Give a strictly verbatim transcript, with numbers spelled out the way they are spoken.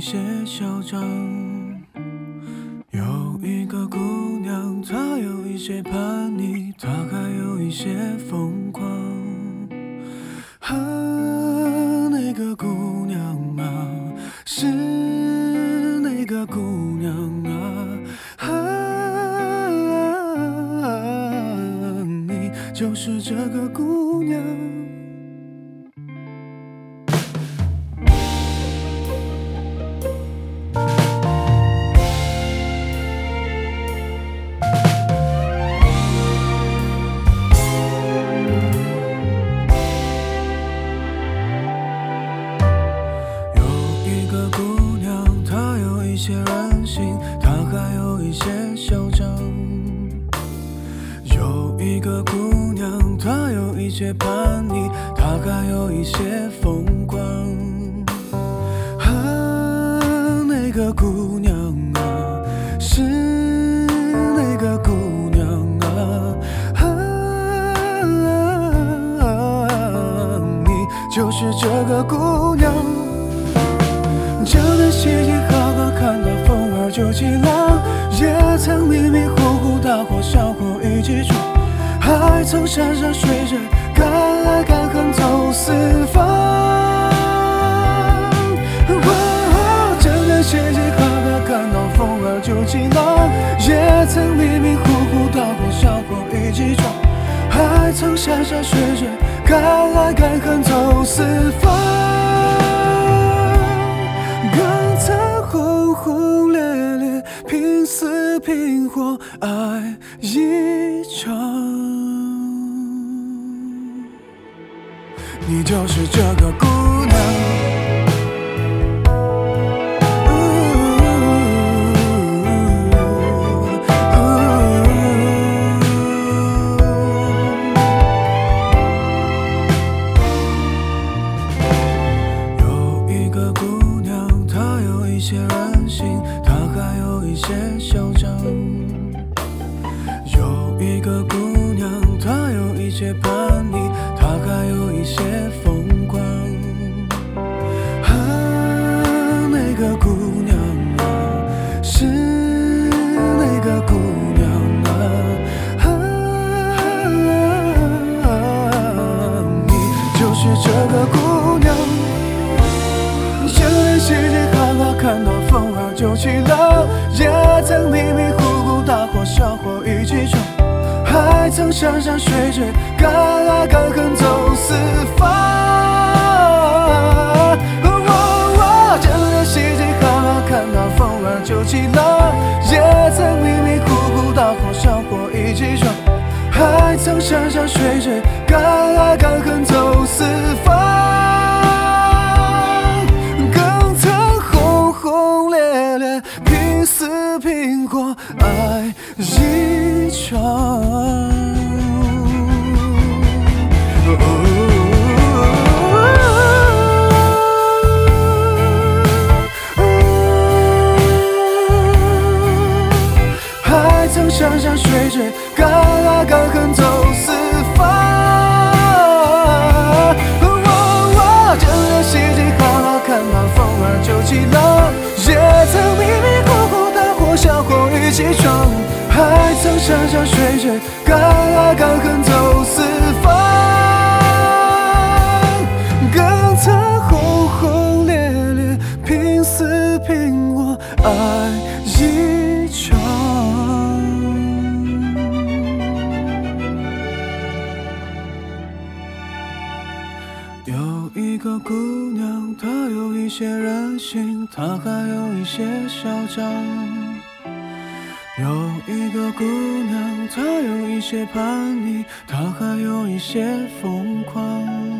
些嚣张。有一个姑娘，她有一些叛逆，她还有一些疯狂。啊，那个姑娘啊，是那个姑娘啊，啊，你就是这个姑娘。一些任性，她还有一些嚣张。有一个姑娘，她有一些叛逆，她还有一些疯狂。啊，那个姑娘啊，是那个姑娘啊，啊，你就是这个姑娘。江南西街好好看到风儿就起浪，也曾迷迷糊糊大火小火一起闯，还曾山山水水敢爱敢恨走四方。江南西街好好看到风儿就起浪，也曾迷迷糊糊大火小火一起闯，还曾山山水水敢爱敢恨走四方。刚曾轰轰烈烈，拼死拼活爱一场，你就是这个姑娘。一些任性，她还有一些嚣张。有一个姑娘，她有一些叛逆，她还有一些疯狂。啊，那个姑娘啊，是那个姑娘啊，啊，你就是这个姑娘。江南西街好好看到风儿就起浪，也曾迷迷糊糊大火小火一起闯，还曾山山水水敢爱敢恨走四方。江南西街好好看到风儿就起浪，也曾迷迷糊糊大火小火一起闯，还曾山山水水敢爱敢恨走四方。拼死拼活爱一场，还曾山山水水敢爱敢恨走四方。江南西街好好看到风儿就起浪，也曾迷迷糊糊大火小火一起闯，还曾山山水水敢爱敢恨走四方。更曾轰轰烈烈，拼死拼活爱一场。有一个姑娘，她有一些任性，她还有一些嚣张。有一个姑娘，她有一些叛逆，她还有一些疯狂。